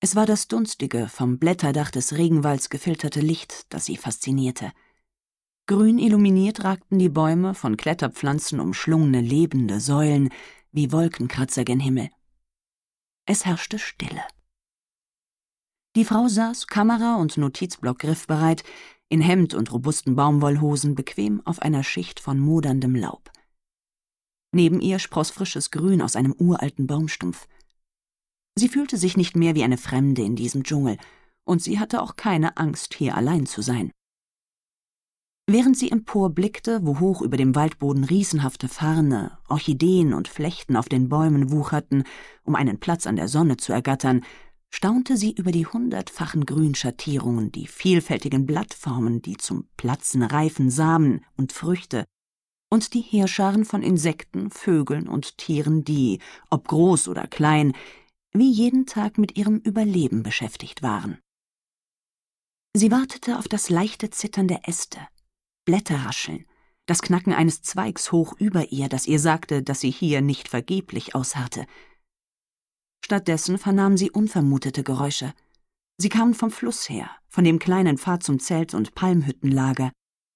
Es war das dunstige, vom Blätterdach des Regenwalds gefilterte Licht, das sie faszinierte. Grün illuminiert ragten die Bäume, von Kletterpflanzen umschlungene lebende Säulen, wie Wolkenkratzer gen Himmel. Es herrschte Stille. Die Frau saß, Kamera und Notizblock griffbereit, in Hemd und robusten Baumwollhosen bequem auf einer Schicht von moderndem Laub. Neben ihr spross frisches Grün aus einem uralten Baumstumpf. Sie fühlte sich nicht mehr wie eine Fremde in diesem Dschungel, und sie hatte auch keine Angst, hier allein zu sein. Während sie emporblickte, wo hoch über dem Waldboden riesenhafte Farne, Orchideen und Flechten auf den Bäumen wucherten, um einen Platz an der Sonne zu ergattern, staunte sie über die 100-fachen Grünschattierungen, die vielfältigen Blattformen, die zum Platzen reifen Samen und Früchte, und die Heerscharen von Insekten, Vögeln und Tieren, die, ob groß oder klein, wie jeden Tag mit ihrem Überleben beschäftigt waren. Sie wartete auf das leichte Zittern der Äste, Blätterrascheln, das Knacken eines Zweigs hoch über ihr, das ihr sagte, dass sie hier nicht vergeblich ausharrte. Stattdessen vernahm sie unvermutete Geräusche. Sie kamen vom Fluss her, von dem kleinen Pfad zum Zelt- und Palmhüttenlager.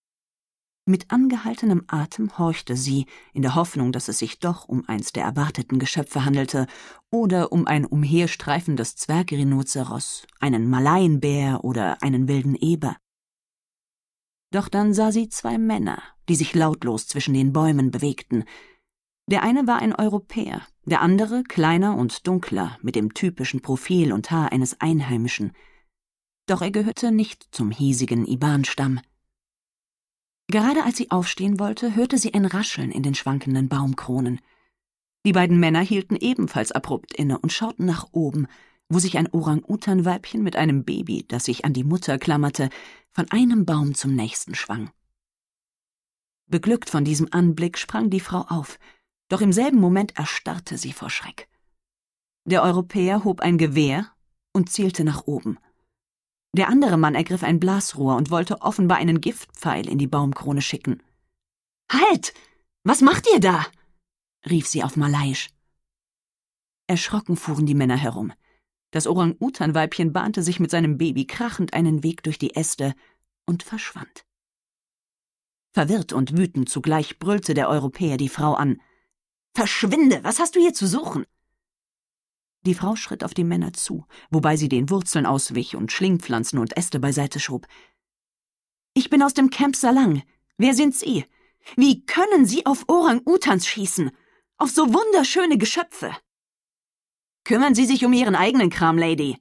Mit angehaltenem Atem horchte sie, in der Hoffnung, dass es sich doch um eins der erwarteten Geschöpfe handelte oder um ein umherstreifendes Zwergrhinozeros, einen Malaienbär oder einen wilden Eber. Doch dann sah sie 2 Männer, die sich lautlos zwischen den Bäumen bewegten. Der eine war ein Europäer, der andere kleiner und dunkler, mit dem typischen Profil und Haar eines Einheimischen. Doch er gehörte nicht zum hiesigen Iban-Stamm. Gerade als sie aufstehen wollte, hörte sie ein Rascheln in den schwankenden Baumkronen. Die beiden Männer hielten ebenfalls abrupt inne und schauten nach oben, wo sich ein Orang-Utan-Weibchen mit einem Baby, das sich an die Mutter klammerte, von einem Baum zum nächsten schwang. Beglückt von diesem Anblick sprang die Frau auf, doch im selben Moment erstarrte sie vor Schreck. Der Europäer hob ein Gewehr und zielte nach oben. Der andere Mann ergriff ein Blasrohr und wollte offenbar einen Giftpfeil in die Baumkrone schicken. »Halt! Was macht ihr da?« rief sie auf Malaiisch. Erschrocken fuhren die Männer herum. Das Orang-Utan-Weibchen bahnte sich mit seinem Baby krachend einen Weg durch die Äste und verschwand. Verwirrt und wütend zugleich brüllte der Europäer die Frau an. »Verschwinde! Was hast du hier zu suchen?« Die Frau schritt auf die Männer zu, wobei sie den Wurzeln auswich und Schlingpflanzen und Äste beiseite schob. »Ich bin aus dem Camp Salang. Wer sind Sie? Wie können Sie auf Orang-Utans schießen? Auf so wunderschöne Geschöpfe?« »Kümmern Sie sich um Ihren eigenen Kram, Lady!«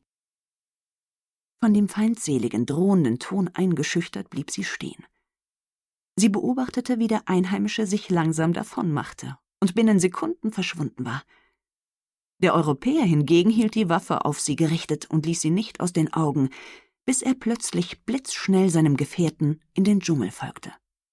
Von dem feindseligen, drohenden Ton eingeschüchtert blieb sie stehen. Sie beobachtete, wie der Einheimische sich langsam davonmachte und binnen Sekunden verschwunden war. Der Europäer hingegen hielt die Waffe auf sie gerichtet und ließ sie nicht aus den Augen, bis er plötzlich blitzschnell seinem Gefährten in den Dschungel folgte.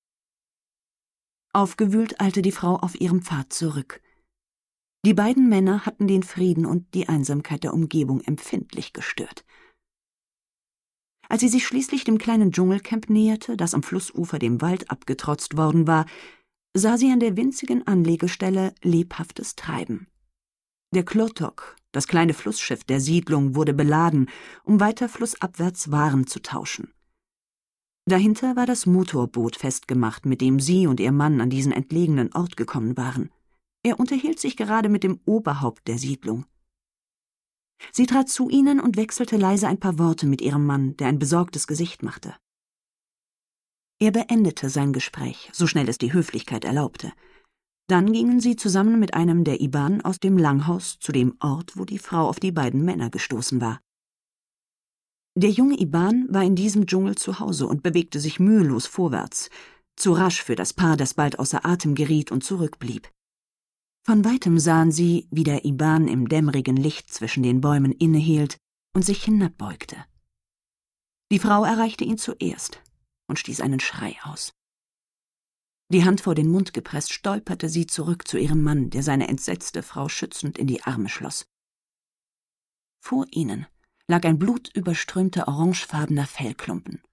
Aufgewühlt eilte die Frau auf ihrem Pfad zurück. Die beiden Männer hatten den Frieden und die Einsamkeit der Umgebung empfindlich gestört. Als sie sich schließlich dem kleinen Dschungelcamp näherte, das am Flussufer dem Wald abgetrotzt worden war, sah sie an der winzigen Anlegestelle lebhaftes Treiben. Der Klotok, das kleine Flussschiff der Siedlung, wurde beladen, um weiter flussabwärts Waren zu tauschen. Dahinter war das Motorboot festgemacht, mit dem sie und ihr Mann an diesen entlegenen Ort gekommen waren. Er unterhielt sich gerade mit dem Oberhaupt der Siedlung. Sie trat zu ihnen und wechselte leise ein paar Worte mit ihrem Mann, der ein besorgtes Gesicht machte. Er beendete sein Gespräch, so schnell es die Höflichkeit erlaubte. Dann gingen sie zusammen mit einem der Iban aus dem Langhaus zu dem Ort, wo die Frau auf die beiden Männer gestoßen war. Der junge Iban war in diesem Dschungel zu Hause und bewegte sich mühelos vorwärts, zu rasch für das Paar, das bald außer Atem geriet und zurückblieb. Von weitem sahen sie, wie der Iban im dämmerigen Licht zwischen den Bäumen innehielt und sich hinabbeugte. Die Frau erreichte ihn zuerst und stieß einen Schrei aus. Die Hand vor den Mund gepresst, stolperte sie zurück zu ihrem Mann, der seine entsetzte Frau schützend in die Arme schloss. Vor ihnen lag ein blutüberströmter orangefarbener Fellklumpen.